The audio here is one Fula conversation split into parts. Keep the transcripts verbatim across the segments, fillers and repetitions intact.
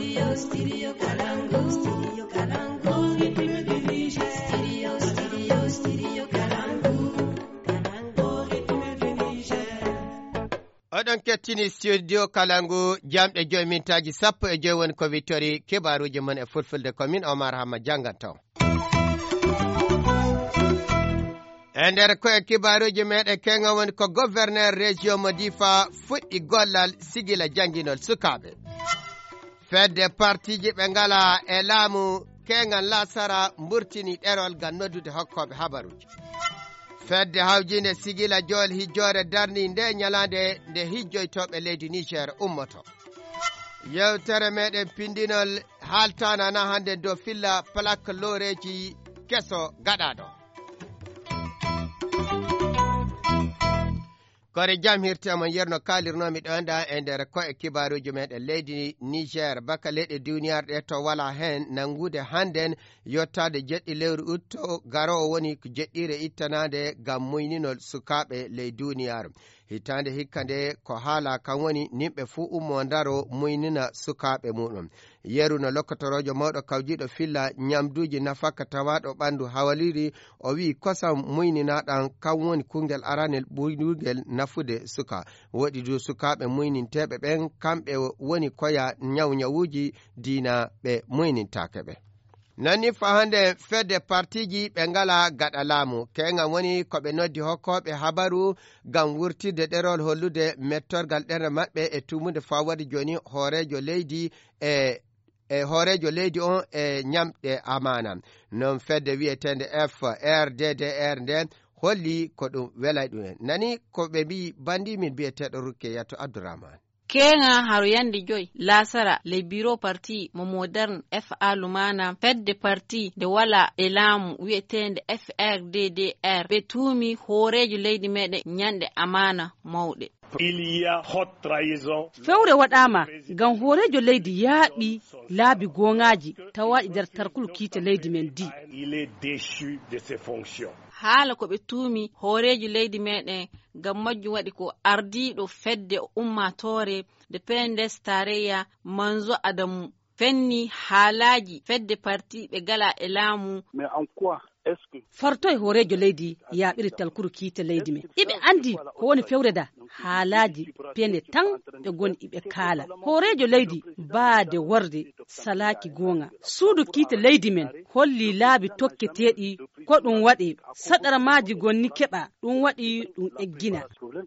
Studio, studio Kalangu. Studio Kalangu. Rhythm de Niger. Studio, studio, studio Kalangu. Kalangu. Rhythm de Niger. Oɗon kettini studio Kalangu jamɗe joyi mintaji sappo e joyi woni ko wittori kibaruji mon e fulfulde commune Omar Hamma jangantaw. E nder ko e kibaruji meɗen kenga woni ko gouverneur région mo Difa fuɗɗi gollal sigila janginol sukaɓe. Fedde partiji ɓe ngala e laamu kengal lasara mburtini ɗerol ngam noddude hokkoɓe habaruji. Fedde hawjinde sigila jool hijjore darni nde nyalande nde hijjoytoɓe leydi Niger ummoto. Yewtere meɗen pindinol haltana na hande dow filla plaque loreji keso gaɗaɗo. Kore jam hirtama yerno kalirnomi ɗo anda e nder ko e kibaruji meɗen leydi Niger baka leyɗe duniyarɗe to wala hen nangude handen yottade jeɗɗi lewru utto garowo woni ko jeɗɗire ittanade gam muyninol sukaɓe ley duniyaru. Hitande hikkande ko haala kan woni nimɓe fuu ummo ndaro muynina sukaɓe muɗum. Yeru no lokkotorojo mawɗo kawjiɗo filla nyamduji nafaka tawaɗo ɓandu hawaliri o wi kosam muyninaɗan kan woni kungel aranel ɓuynugel nafude suka. Woɗi du sukaɓe muyninteɓe ɓen kamɓe woni koya nyaw nyawuji dina ɓe muynintakeɓe. Nani fa hande fedde partiji ɓe ngala gaɗa laamu kenga woni ko ɓe noddi hokkoɓe habaru gam wurtide ɗerol hollude mettorgal ɗere maɓɓe e tumude fawade joni hoorejo leydi e e hoorejo leydi on e nyamɗe amana. Non fedde wi'etende F R D D R nde holli ko ɗum welay ɗum. Nani ko ɓe mbi bandimin bi'eteɗo Rukke Yato Abdourahmane. Kenga haro yandi joy lasara le bureau parti mo moderne F A Lumana fedde parti de wala e laamu wi'etende F R D D R ɓe tuumi hoorejo leydi meɗen nyande amana mawɗe. Fewre waɗama ngam hoorejo leydi yaaɓi laabi gongaji tawaɗi nder tarkulu kiite leydi men di. Haala ko ɓe tuumi hoorejo leydi meɗen ngam majjum waɗi ko ardiɗo fedde ummatore de P N D S tarayya Manzo Adamu fenni haalaji fedde parti ɓe gala e laamu. Fartoy hoorejo leydi yaaɓiri talkuru kiite leydi men. Iɓe andi ko woni fewreda haalaji pende tan ɓe goni iɓe kaala. Hoorejo leydi baade worde salaki gonga. Suudu kiite leydi men holli laabi tokketeɗi ko ɗum waɗi saɗaramaji gonni keɓa ɗum waɗi ɗum eggina.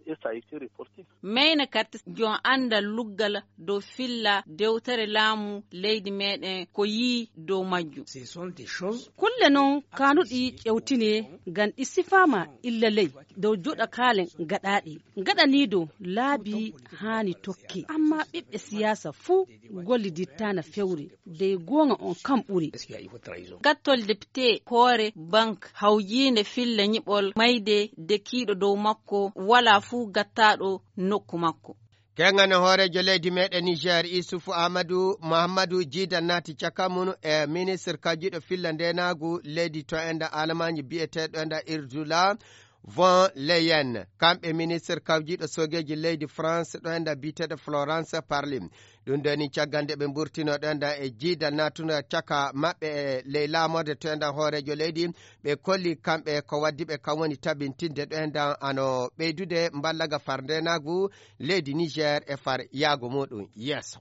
Mayna karte jon andal luggal dow filla dewtere laamu leydi meɗen ko yi dow majju. Kulle non kanuɗi ƴewtine ngam ɗi sifama illa ley dow joɗa kaalen gaɗaɗi. Gaɗanido laabi hani tokki amma ɓiɓɓe siyasa fuu gollidittana fewre dey gonga on kam ɓuri. Gattol député hoore banque hawjinde filla nyiɓol mayde de kiiɗo dow makko wala fuu gattaɗo nokku makko. Kengane hoorejo leydi meɗen Niger Isufu Amadou Mahamadou Jidan naati caka mum e ministre kajiɗo filla ndenagu leydi to enda Allemagne bi'eteɗo enda Ursula von Leyen kamɓe ministre kawjiɗo sogeji leydi France ɗo enda bi'eteɗo Florence Parly ɗum doni caggande ɓe mburtino ɗo enda e jiidal natuno caka maɓɓe e ley laamorde to enda hoorejo leydi ɓe kolli kamɓe ko waddi ɓe kam woni tabintinde ɗo enda ano ɓeydude mballaga far ndenagu leydi Niger e far yaago muɗum yeeso.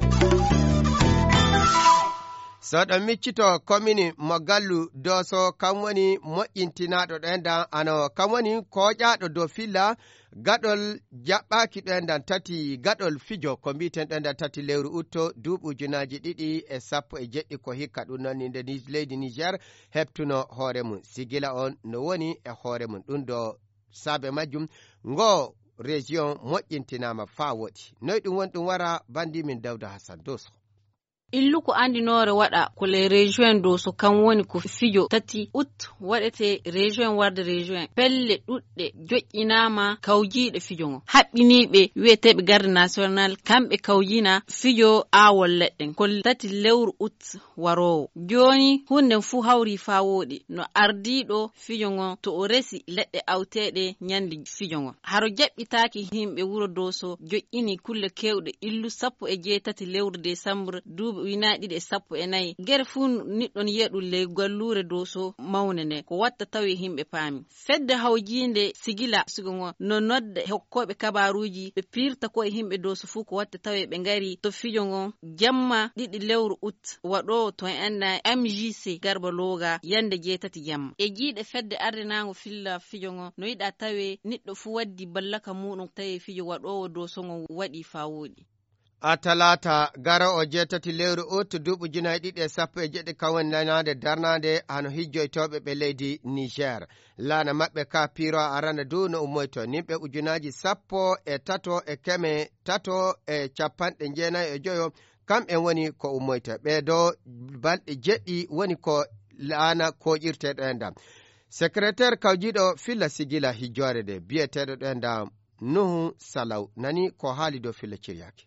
So ɗon miccito commune mo gallu doso kam woni moƴƴintinaɗo ɗo enda ano kam woni koƴaɗo dow filla gaɗol jaɓɓaki ɗo endan tati gaɗol fijo ko mbiten ɗo endan tati lewru utto duuɓi ujunaji ɗiɗi e sappo e jeɗɗi ko hikka ɗum noon nde leydi Niger heptuno hoore mum sigila on no woni e hoore mum ɗum do saabe majjum ngo région moƴƴintinama fa woɗi noy ɗum woni ɗum wara bandimin Dawda Hassan Doso. Illu ko andinore waɗa ko le région do so kan woni ko fijo tati ut waɗete région warde région pelle ɗuɗɗe joƴƴinama kawjiɗe fijo ngo haɓɓiniɓe wiyeteɓe garde national kamɓe kawjina fijo awol leɗɗen ko tati lewru ut warowo joni hunde fu hawri fa woɗi no ardiɗo fijo ngo to o resi leɗɗe awteɗe nyandi fijo ngo haro jaɓɓitaki himɓe wuro do so joƴƴini kulle kewɗe illu sappo e jeetati lewru décembre duuɓi duuɓi ina ɗiɗi e sappo e nayi ger fuu niɗɗon yeɗu ley gallure dow so mawne ne ko watta tawi himɓe paami fedde hawjinde sigila sigo ngo no nodda hokkoɓe kabaruji ɓe pirta ko e himɓe dow so fuu ko watta tawi ɓe ngari to fijo ngo jamma ɗiɗi lewru août waɗo to enna M J C Garba Loga yande jeetati jamma e jiiɗe fedde ardinago filla fijo ngo no yiɗa tawi niɗɗo fuu waddi ballaka muɗum tawi fijo waɗowo dow so ngo waɗi fa woɗi a talata gara o jeetati lewru août duuɓi junayi ɗiɗi e sappo e jeɗɗi kawen lanade darnade hano hijjoytoɓe ɓe leydi Niger laana maɓɓe ka piro arana dow no ummoyto nimɓe ujunaji sappo e tato e keme tato e capanɗe jeenayi e joyo kamɓen woni ko ummoyto ɓeeɗo balɗe jeɗɗi woni ko laana koƴirteɗo e ndam secrétaire kawjiɗo filla sigila hijjore de biyeteɗo ɗo e ndam Nuhu Salaw nani ko haali dow filla ciryaki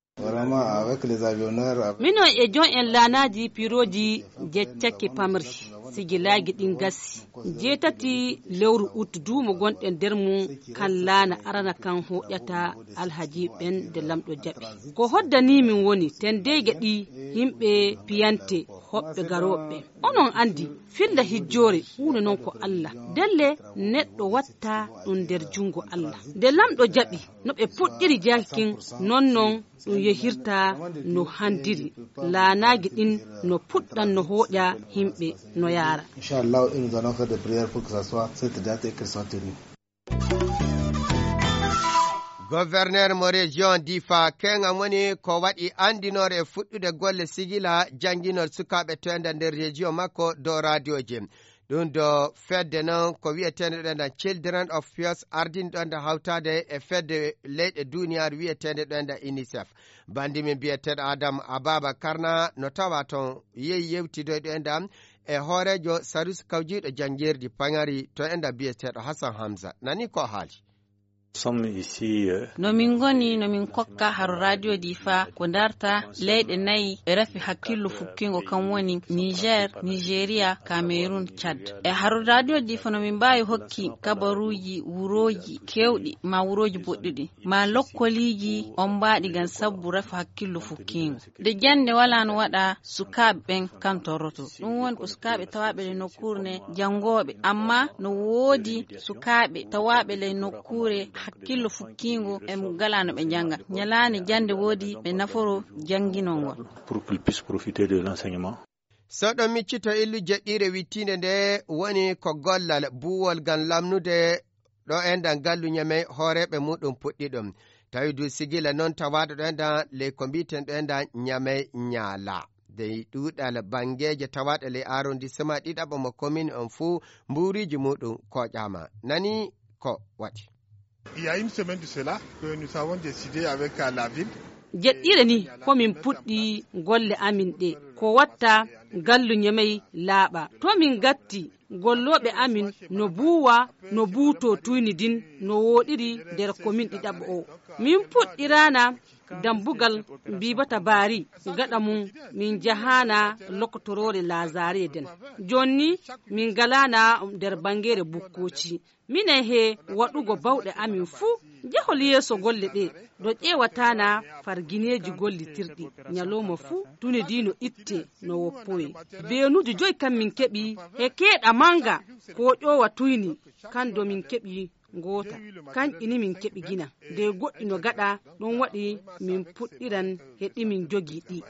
mino e jon en laanaji piroji jeccake pamri sigilaji ɗin gasi jeetati lewru août duumo gonɗen nder mum kan laana arana kan hoƴata alhaji ɓen de lamɗo jaɓi ko hoddanimin woni tendege ɗi yimɓe piyante hoɓɓe garoɓe onon andi filla hijjore hunde noon ko Allah delle neɗɗo watta ɗum nder jungo Allah de lamɗo jaɓi no ɓe puɗɗiri jakin non non ɗum yehirta no handiri laanaji ɗin no puɗɗan no hoƴa himɓe no yaara inchallah nous allons faire des prières pour que ça soit cette date et qu'elle soit tenue. gouverneur mo région difa kenga woni ko waɗi andinore e fuɗɗude golle sigila janginol sukaɓe toenda nder région makko dow radio ji ɗum do fedde noon ko wiyetende ɗoenda children of pios ardin ɗoenda hawtade e fedde leyɗe duniyar wiyetende ɗoenda unicef bandimi biyeteɗo adam ababa karna no tawa toon yeyi yewtidoy ɗoenda e hoorejo sarus kawjiɗo janguirdi pagari to enda biyeteɗo Hassan Hamza nani ko haali no min goni no min kokka haro radio difa ko darta leyɗe nayyi e rafi hakkillo fukkingo kam woni Niger, Nigeria, Cameroon, Chad e haro radio difa no min mbawi hokki kabaruji wuroji kewɗi ma wuroji boɗɗuɗi ma lokkoliji on mbaɗi gam sabbu rafi hakkillo fukkingo de jande wala no waɗa sukaɓe ɓen kan torroto ɗum woni ko sukaɓe tawaɓe le nokkure ne jangoɓe amma no woodi sukaɓe tawaɓe le nokkure hakkillo fukkingo e galano ɓe janga nyalani jande woodi ɓe naforo janginongol pour qu'ils puissent profiter de l'enseignement. so ɗon miccito illu jeɗɗire wittinde nde woni ko gollal buwol gam lamnude ɗo endan gallu nyame hooreɓe muɗum puɗɗi ɗum tawi du sigila noon tawaɗo ɗo endan ley ko mbiten ɗo endan nyame nyaala de ɗuɗal bangeje tawaɗe ley arrondissement ɗiɗaɓo mo commune on fuu mburiji muɗum koƴama nani ko waɗi. Il y a une semaine de cela que nous avons décidé avec la ville. jeɗɗire ni komin puɗɗi golle amin ɗe ko watta gallu nyamay laaɓa to min gatti golloɓe amin no buuwa no buuto tuyni din no woɗiri nder komin ɗiɗaɓo o min puɗɗirana dambugal mbibata baari gaɗa mum min jahana lokotorore lazare den jonni min galana nder bangere bukkoci minen he waɗugo bawɗe amin fuu jehol yeeso golle ɗe ɗo ƴewatana fargineji gollitirɗi nyaloma fuu tuni dino itte no woppoye beenuji joyi kam min keɓi he keeɗa manga ko ƴowa tuyni kan do min keɓi ngota kan ini min keɓi gina de goɗɗi no gaɗa ɗon waɗi min puɗɗiran heɗi min jogi ɗi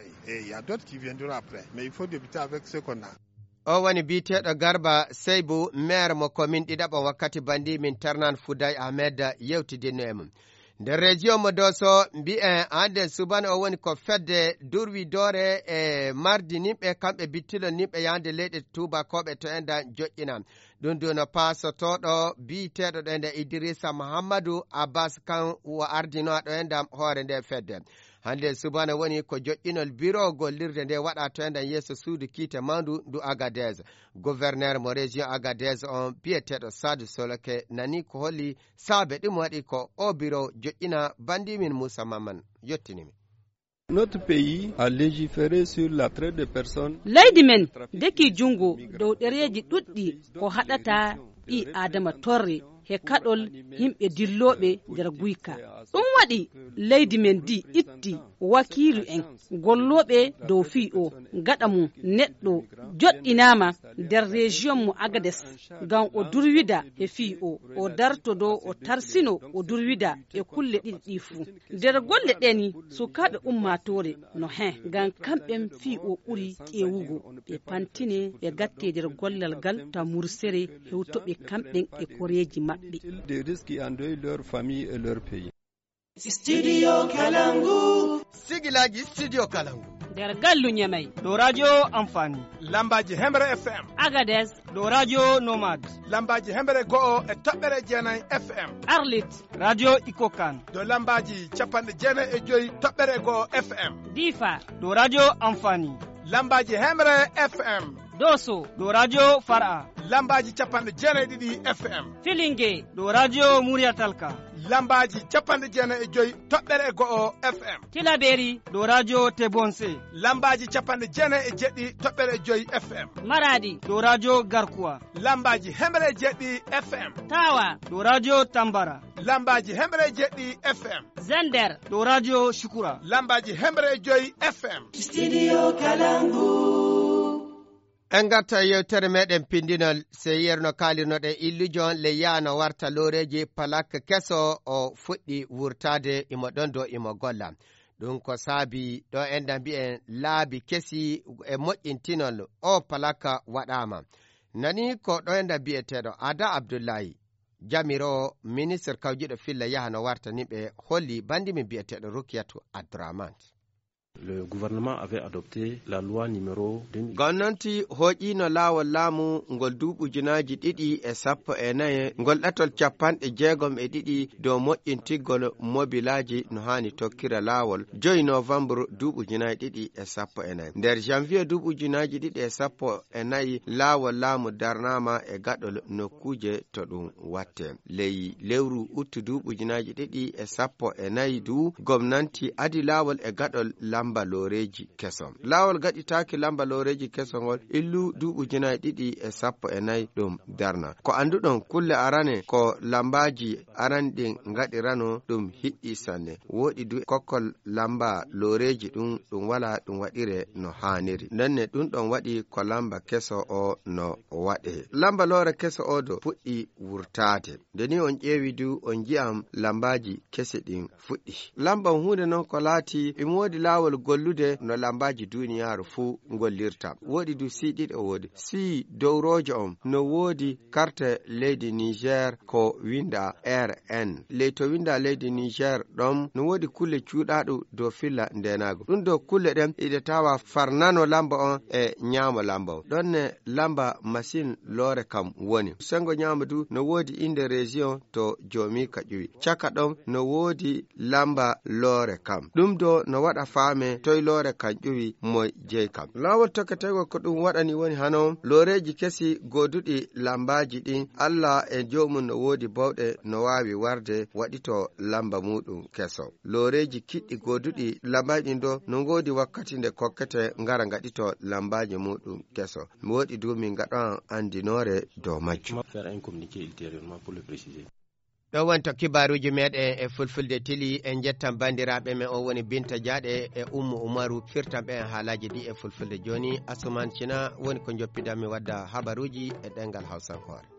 o woni biteɗo Garba Seybou maire mo commune ɗiɗaɓo wakkati bandi min tarnan Fouday Ahmed yewtidinno e mum nder région mo Dosso mbi'en hande subana o woni ko fedde durwi doore e mardi nimɓe kamɓe bittilon nimɓe yande leyɗe tubakoɓe to enda joƴƴina ɗum du no pasotoɗo biteɗo ɗo ende Idrissa Mahamadou Abbas kan wo ardino ɗo enda hoore nde fedde hande subana woni ko joƴƴinol bureau gollirde nde waɗa to enden yeeso suudu kiite mandu du Agadez gouverneur mo région Agadez on biyeteɗo Sadou Soloke nani ko holli saabe ɗum waɗi ko o bureau joƴƴina bandimin Moussa Maman yettinimi. Notre pays a légiféré sur la traite de personnes. Leydi men deki jungo dow ɗereji ɗuɗɗi ko haɗata ɓi adama torre he kaɗol himɓe dilloɓe nder guyka ɗum waɗi leydi men di itti wakilu en golloɓe dow fii o gaɗa mum neɗɗo joɗɗinama nder région mo agades ngam o durwida e fii o o darto dow o tarsino o durwida e kulle ɗiɗi ɗi fuu nder golle ɗeni sukaɓe ummatore no hen ngam kamɓen fii o ɓuri ƴewugo ɓe pantine ɓe gatte nder gollal ngal ta mursere hewtoɓe kamɓen e koreji maɓɓe. Studio Kalangu. Sigilaji Studio Kalangu. nder gallu Nyamai. Do radio amfani. Lambaji Hemre F M. Agades. Do radio Nomad. Lambaji Hemre Go'o e toɓɓere jeenayi F M. Arlit. Radio Ikokan. Do lambaji capanɗe jeenayi e joyi toɓɓere go'o F M. Difa. Do radio amfani. Lambaji Hemre F M. Doso. Do radio Far'a. Lambaji capanɗe jeenayi ɗiɗi F M. Filinge. Do radio Muriyatalka. Lambaji capanɗe jeenayi e joyi toɓɓere go'o F M. Tilaberi. Do radio Tebonse. Lambaji capanɗe jeenayi e jeɗɗi toɓɓere e joyi F M. Maradi. Do radio Garkuwa. Lambaji Hemre jeɗɗi F M. Tawa. Do radio Tambara. Lambaji Hemre jeɗɗi F M. Zender. Do radio Shukura. Lambaji Hemre e joyi F M. Studio Kalangu. En garta yewtere meɗen pindinol sey yerno kalirnoɗe illujon le yano warta loreji palak keso o fuɗɗi wurtade imo ɗon do imo golla ɗum ko saabi ɗo enda mbi'en laabi kesi e moƴƴintinol o palaka waɗama nani ko ɗo enda mbi'eteɗo Ada Abdullahi jamiro ministre kawjiɗo filla yahano warta niɓe holli bandimi mbi'eteɗo Rukiyatu Abdourahmane. Le gouvernement avait adopté la loi numéro gonnanti hoƴino laawol laamu ngol duuɓujunaji ɗiɗi e sappo e nayi ngol ɗatol capanɗe jeegom e ɗiɗi dow moƴƴintiggol mobilaji no hani tokkira laawol joyi novembre duuɓujunaji ɗiɗi e sappo e nayi nder janvier duuɓujunaji ɗiɗi e sappo e nayi laawol laamu darnama e gaɗol nokkuje to ɗum watte ley lewru uttu duuɓujunaji ɗiɗi e sappo e nayi du gomnanti adi laawol e gaɗol lamba loreji kesom lawol gaɗitaki lamba loreji kesongol illu duuɓujunayi ɗiɗi e sappo e nayi ɗum darna ko anduɗon kulle arane ko lambaji aranɗin gaɗirano ɗum hiɗɗi sanne woɗi du kokkol lamba loreji ɗum ɗum wala ɗum waɗire no haniri nonne ɗum ɗon waɗi ko lamba keso o no waɗe lamba lore keso o do fuɗɗi wurtade deni on ƴeewi du on ji'am lambaji kese ɗin fuɗɗi lamba hunde non ko laati imi wodi lawol gollude no lambaji duniyaaru fuu gollirta woodi du si ɗiɗi o woodi si dowrojo on no woodi carte leydi Niger ko winda R N ley to winda leydi Niger ɗon no woodi kulle cuuɗaɗo dow filla ndenago ɗum dow kulle ɗen ide tawa farnano lamba on e ñaamo lamba on ɗonne lamba machine loore kam woni sengo ñaamo du no woodi inde région to jomi ka ƴuwi caka ɗon no woodi lamba loore kam ɗum do no waɗa faame toy loore kan ƴuwi mo jeyi kam laawol tokketego ko ɗum waɗani woni hano loreji kesi goduɗi lambaji ɗin Allah e jomum no woodi bawɗe no wawi warde waɗito lamba muɗum keso loreji kiɗɗi goduɗi lambaji ɗin do no godi wakkati nde kokkete ngara gaɗito lambaji muɗum keso mi woɗi du min gaɗan andinore dow majjum ɗo wonto kibaruji meɗen e fulfulde tili en jettan bandiraɓe men o woni Binta Diaɗe e Ummu Umaru firtan ɓe en haalaji ɗi e fulfulde joni Asuman Cina woni ko joppidanmi wadda habaruji e ɗengal Hausankore.